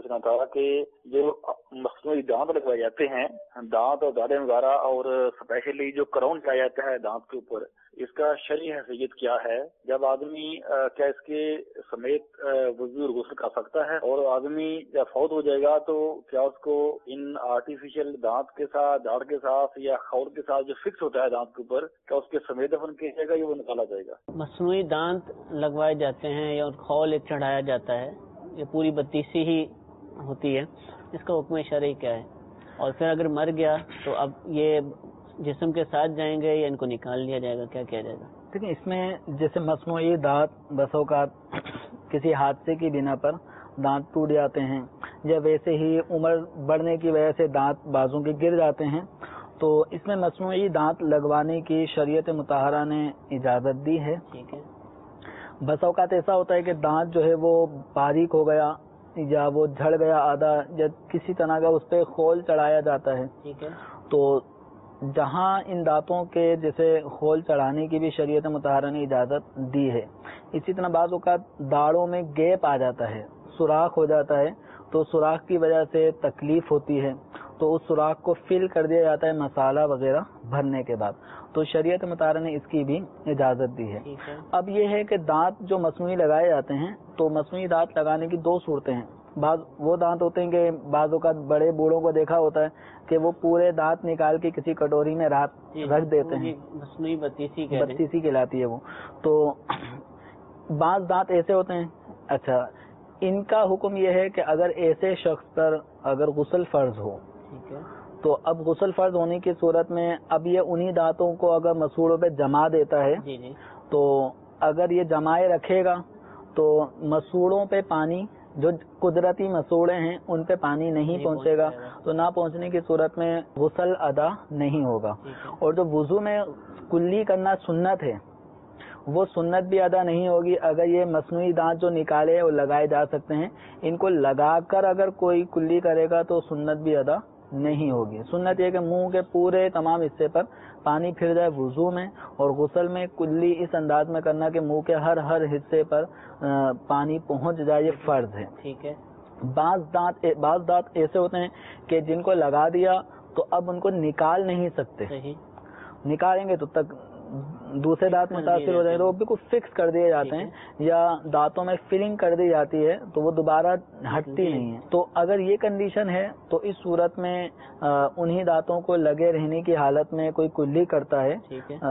پوچھنا تھا کہ جو مصنوعی دانت لگوائے جاتے ہیں، دانت اور داڑھیں وغیرہ، اور اسپیشلی جو کراؤن کیا جاتا ہے دانت کے اوپر، اس کا شرعی حیثیت کیا ہے؟ جب آدمی کیا اس کے سمیت وضو اور غسل کر سکتا ہے؟ اور آدمی جب فوت ہو جائے گا تو کیا اس کو ان آرٹیفیشل دانت کے ساتھ، داڑھ کے ساتھ یا خور کے ساتھ جو فکس ہوتا ہے دانت کے اوپر، کیا اس کے سمیت دفن کیا جائے گا یا وہ نکالا جائے گا؟ مصنوعی دانت لگوائے جاتے ہیں یا خول ایک چڑھایا جاتا ہے، یہ پوری بتیسی ہی ہوتی ہے، اس کا حکم شرعی کیا ہے؟ اور پھر اگر مر گیا تو اب یہ جسم کے ساتھ جائیں گے یا ان کو نکال لیا جائے گا، کیا کیا جائے گا؟ دیکھیں، اس میں جیسے مصنوعی دانت بس اوقات کسی حادثے کی بنا پر دانت ٹوٹ جاتے ہیں، یا ویسے ہی عمر بڑھنے کی وجہ سے دانت بازوں کے گر جاتے ہیں، تو اس میں مصنوعی دانت لگوانے کی شریعت مطہرہ نے اجازت دی ہے۔ ٹھیک ہے۔ بس اوقات ایسا ہوتا ہے کہ دانت جو ہے وہ باریک ہو گیا یا وہ جھڑ گیا آدھا، یا کسی طرح کا اس پہ خول چڑھایا جاتا ہے، ٹھیک ہے، تو جہاں ان دانتوں کے جیسے خول چڑھانے کی بھی شریعت مطہرہ نے اجازت دی ہے، اسی طرح بعض اوقات داڑھوں میں گیپ آ جاتا ہے، سوراخ ہو جاتا ہے، تو سوراخ کی وجہ سے تکلیف ہوتی ہے، تو اس سوراخ کو فل کر دیا جاتا ہے مسالہ وغیرہ بھرنے کے بعد، تو شریعت مطہرہ نے اس کی بھی اجازت دی ہے۔ اب یہ ہے کہ دانت جو مصنوعی لگائے جاتے ہیں، تو مصنوعی دانت لگانے کی دو صورتیں ہیں۔ بعض وہ دانت ہوتے ہیں کہ بعض اوقات بڑے بوڑھوں کو دیکھا ہوتا ہے کہ وہ پورے دانت نکال کے کسی کٹوری میں رکھ دیتے ہیں، مصنوعی بتیسی کہلاتی ہے وہ۔ تو بعض دانت ایسے ہوتے ہیں، اچھا ان کا حکم یہ ہے کہ اگر ایسے شخص پر اگر غسل فرض ہو، تو اب غسل فرض ہونے کی صورت میں اب یہ انہی دانتوں کو اگر مسوڑوں پہ جما دیتا ہے، تو اگر یہ جمائے رکھے گا تو مسوڑوں پہ پانی، جو قدرتی مسوڑے ہیں ان پہ پانی نہیں پہنچے گا، تو نہ پہنچنے کی صورت میں غسل ادا نہیں ہوگا۔ اور جو وضو میں کلی کرنا سنت ہے، وہ سنت بھی ادا نہیں ہوگی اگر یہ مصنوعی دانت جو نکالے اور لگائے جا سکتے ہیں، ان کو لگا کر اگر کوئی کلی کرے گا تو سنت بھی ادا نہیں ہوگی۔ سنت یہ کہ منہ کے پورے تمام حصے پر پانی پھر جائے وضو میں، اور غسل میں کلی اس انداز میں کرنا کہ منہ کے ہر حصے پر پانی پہنچ جائے، یہ فرض ہے۔ ٹھیک ہے۔ بعض دانت ایسے ہوتے ہیں کہ جن کو لگا دیا تو اب ان کو نکال نہیں سکتے، نکالیں گے تو تک دوسرے دانت متاثر ہو جائیں تو وہ بالکل فکس کر دیے جاتے ہیں، یا دانتوں میں فلنگ کر دی جاتی ہے تو وہ دوبارہ ہٹتی نہیں ہے۔ تو اگر یہ کنڈیشن ہے تو اس صورت میں انہی دانتوں کو لگے رہنے کی حالت میں کوئی کلی کرتا ہے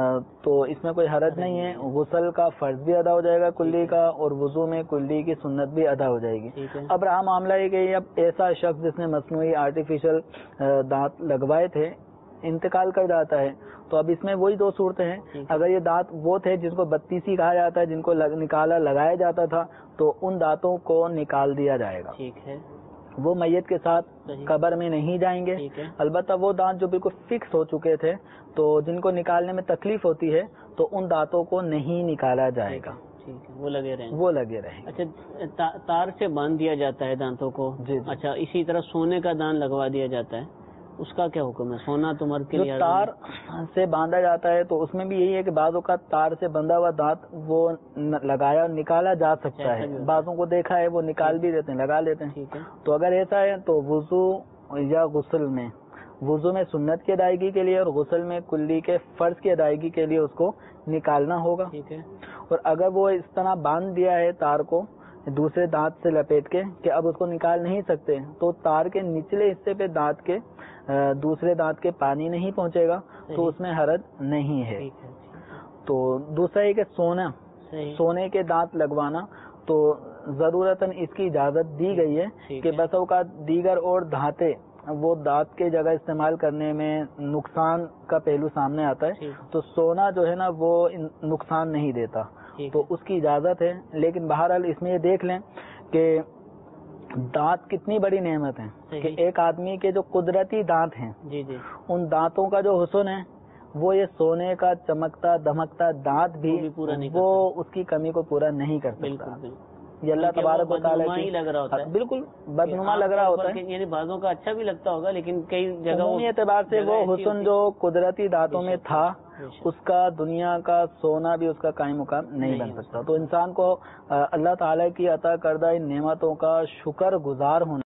تو اس میں کوئی حرج نہیں ہے، غسل کا فرض بھی ادا ہو جائے گا کلی کا، اور وضو میں کلی کی سنت بھی ادا ہو جائے گی۔ اب رہا معاملہ یہ کہ اب ایسا شخص جس نے مصنوعی آرٹیفیشل دانت لگوائے تھے انتقال کر جاتا ہے، تو اب اس میں وہی دو صورتیں ہیں۔ اگر یہ دانت وہ تھے جن کو بتیسی کہا جاتا ہے، جن کو لگایا جاتا تھا، تو ان دانتوں کو نکال دیا جائے گا، ٹھیک ہے، وہ میت کے ساتھ قبر میں نہیں جائیں گے۔ البتہ وہ دانت جو بالکل فکس ہو چکے تھے تو جن کو نکالنے میں تکلیف ہوتی ہے، تو ان دانتوں کو نہیں نکالا جائے گا، وہ لگے رہیں۔ اچھا، تار سے باندھ دیا جاتا ہے دانتوں کو؟ اچھا، اسی طرح سونے کا دانت لگوا دیا جاتا ہے، اس کا کیا حکم ہے؟ سونا تو مرد کے لیے تار سے باندھا جاتا ہے تو اس میں بھی یہی ہے کہ بعض اوقات تار سے بندھا ہوا دانت وہ لگایا نکالا جا سکتا ہے، بعضوں کو دیکھا ہے وہ نکال بھی دیتے ہیں، لگا لیتے ہیں۔ تو اگر ایسا ہے تو وضو یا غسل میں، وضو میں سنت کی ادائیگی کے لیے اور غسل میں کلی کے فرض کی ادائیگی کے لیے اس کو نکالنا ہوگا۔ اور اگر وہ اس طرح باندھ دیا ہے تار کو دوسرے دانت سے لپیٹ کے کہ اب اس کو نکال نہیں سکتے، تو تار کے نچلے حصے پہ دانت کے دوسرے دانت کے پانی نہیں پہنچے گا تو اس میں حرج نہیں ہے۔ تو دوسرا یہ کہ سونے کے دانت لگوانا تو ضرورتاً اس کی اجازت دی گئی ہے کہ بس اوقات دیگر اور دھاتیں وہ دانت کے جگہ استعمال کرنے میں نقصان کا پہلو سامنے آتا ہے، تو سونا جو ہے نا وہ نقصان نہیں دیتا، تو اس کی اجازت ہے۔ لیکن بہرحال اس میں یہ دیکھ لیں کہ دانت کتنی بڑی نعمت ہے کہ ایک آدمی کے جو قدرتی دانت ہیں ان دانتوں کا جو حسن ہے وہ یہ سونے کا چمکتا دمکتا دانت بھی وہ اس کی کمی کو پورا نہیں کر سکتا۔ یہ اللہ تبارک و تعالیٰ کی لگ رہا ہوتا ہے، بالکل بدنما لگ رہا ہوتا ہے، یعنی بعضوں کا اچھا بھی لگتا ہوگا لیکن کئی جگہوں عمومی اعتبار سے وہ حسن جو قدرتی دانتوں میں تھا اس کا دنیا کا سونا بھی اس کا قائم مقام نہیں بن سکتا۔ تو انسان کو اللہ تعالیٰ کی عطا کردہ ان نعمتوں کا شکر گزار ہونا